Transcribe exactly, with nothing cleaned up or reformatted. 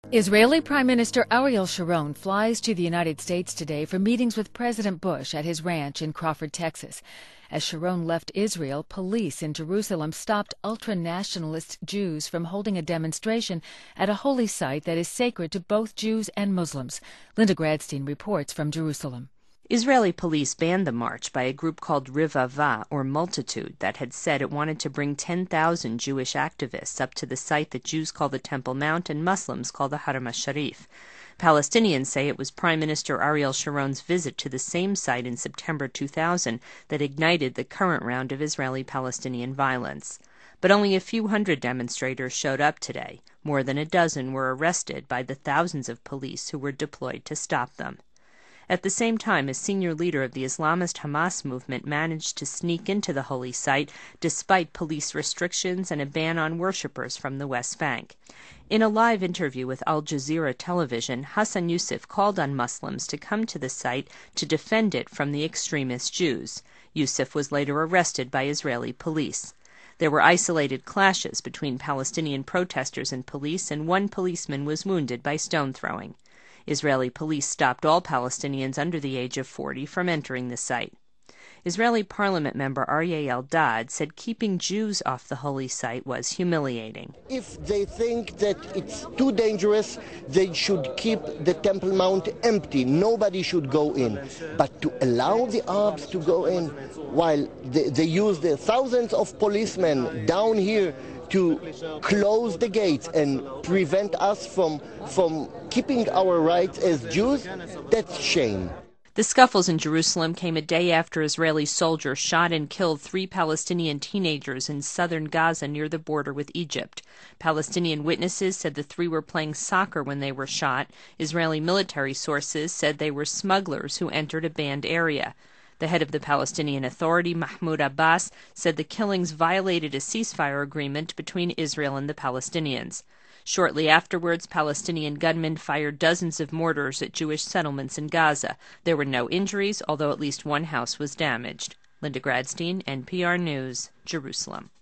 Israeli Prime Minister Ariel Sharon flies to the United States today for meetings with President Bush at his ranch in Crawford, Texas. As Sharon left Israel, police in Jerusalem stopped ultra-nationalist Jews from holding a demonstration at a holy site that is sacred to both Jews and Muslims. Linda Gradstein reports from Jerusalem. Israeli police banned the march by a group called Rivava, or Multitude, that had said it wanted to bring ten thousand Jewish activists up to the site that Jews call the Temple Mount and Muslims call the Haram al-Sharif. Palestinians say it was Prime Minister Ariel Sharon's visit to the same site in September two thousand that ignited the current round of Israeli-Palestinian violence. But only a few hundred demonstrators showed up today. More than a dozen were arrested by the thousands of police who were deployed to stop them. At the same time, a senior leader of the Islamist Hamas movement managed to sneak into the holy site despite police restrictions and a ban on worshippers from the West Bank. In a live interview with Al Jazeera television, Hassan Youssef called on Muslims to come to the site to defend it from the extremist Jews. Youssef was later arrested by Israeli police. There were isolated clashes between Palestinian protesters and police, and one policeman was wounded by stone throwing. Israeli police stopped all Palestinians under the age of forty from entering the site. Israeli parliament member Aryeh Eldad said keeping Jews off the holy site was humiliating. If they think that it's too dangerous, they should keep the Temple Mount empty. Nobody should go in. But to allow the Arabs to go in, while they, they use the thousands of policemen down here to close the gates and prevent us from, from keeping our rights as Jews, that's shame. The scuffles in Jerusalem came a day after Israeli soldiers shot and killed three Palestinian teenagers in southern Gaza near the border with Egypt. Palestinian witnesses said the three were playing soccer when they were shot. Israeli military sources said they were smugglers who entered a banned area. The head of the Palestinian Authority, Mahmoud Abbas, said the killings violated a ceasefire agreement between Israel and the Palestinians. Shortly afterwards, Palestinian gunmen fired dozens of mortars at Jewish settlements in Gaza. There were no injuries, although at least one house was damaged. Linda Gradstein, N P R News, Jerusalem.